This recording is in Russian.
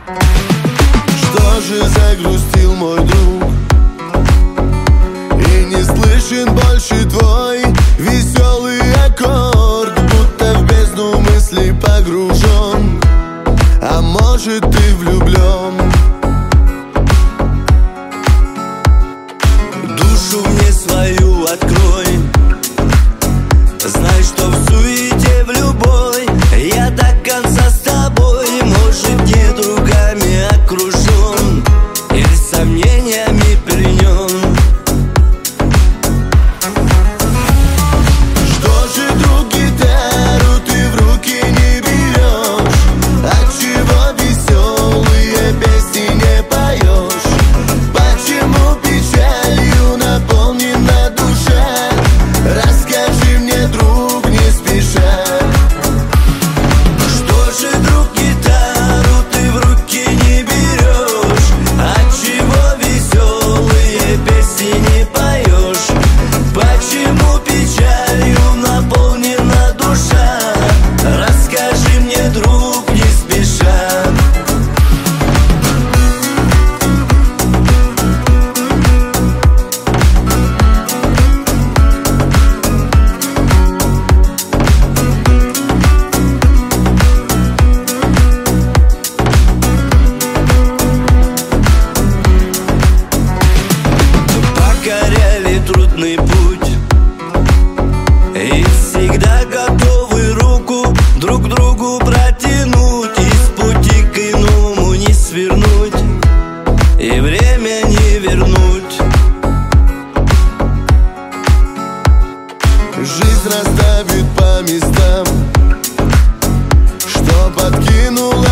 Что же загрустил мой друг, и не слышен больше твой веселый аккорд, будто в бездну мыслей погружен, а может ты влюблен. Душу мне свою открой, знай, что в суете в любой я до конца с тобой. Может, не другами окружен или сомнениями пленен. Что же, друг, гитару ты в руки не берешь? Отчего веселые песни не поешь? Почему печалью наполнена душа? Расскажи мне, друг, не спеша. Что же, друг, гитару ты в руки не берешь? Отчего веселые песни не поешь? Почему печалью наполнена душа? Расскажи мне, друг, не спеша. Покоряли трудный путь и всегда готовы руку друг другу протянуть, и с пути к иному не свернуть, и время не вернуть. Жизнь расставит по местам, что подкинула